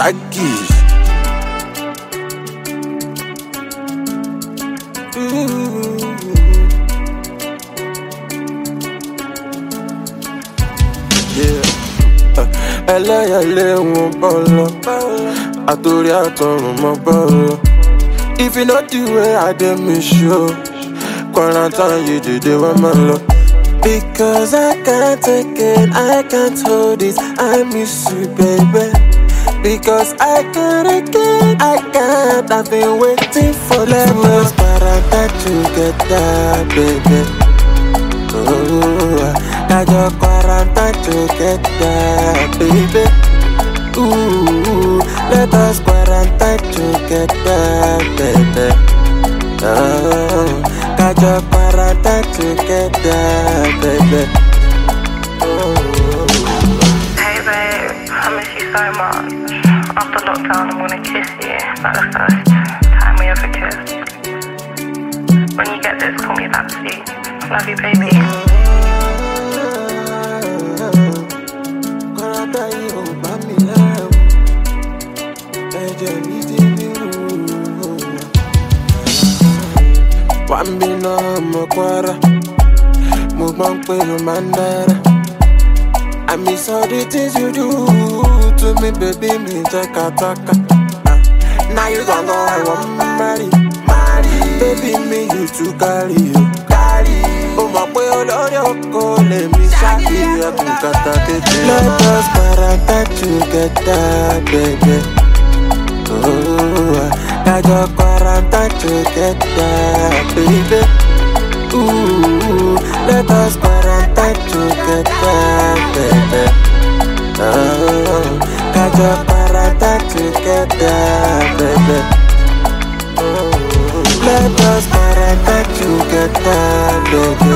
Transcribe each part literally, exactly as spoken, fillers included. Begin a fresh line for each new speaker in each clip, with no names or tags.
Shaggy. Ẹlẹ́yẹlé wọn bọ́lọ̀, àtòrí àtọ̀run mọ́ bọ́lọ̀. If you know the way I dey miss you, quarantine you dìde wọ́n máa lọ. Because I can't take it, I can't hold it, I miss you baby. Because I can't again, I can't, I've been waiting for let us quarantine together baby. Ooh, I just quarantine together, baby. Ooh, let us quarantine together, baby. Oh, I just quarantine together, baby. Oh.
Hey babe, I miss you so much. After lockdown, I'm gonna kiss you like the first time we ever kissed. When you get this, call me Babsy. Love you, baby.
Wambina mokwara, mubang pelu mandara. I miss all the things you do to me, baby, me taka taka. Now you gon' go, I want marry, marry. Baby, me you to carry you, carry. Oh my boy, oh Lord, you call me Shaggy, you kata kete. Let us quarantine together, baby. Oh, I just quarantine together, baby. Ooh, let us quarantine together, baby. Oh, I just quarantine together, baby. Oh, let us quarantine together, baby.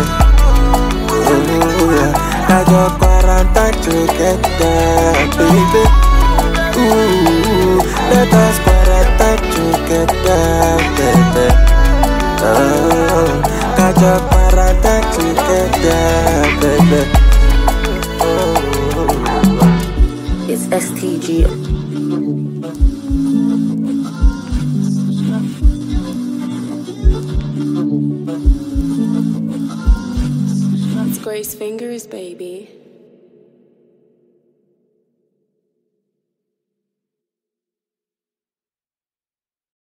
Ooh, I just quarantine together, baby. Ooh, let us quarantine together, baby. Oh, got your quarantine together, baby. Oh.
It's S T G.
It's Grace Fingers, baby.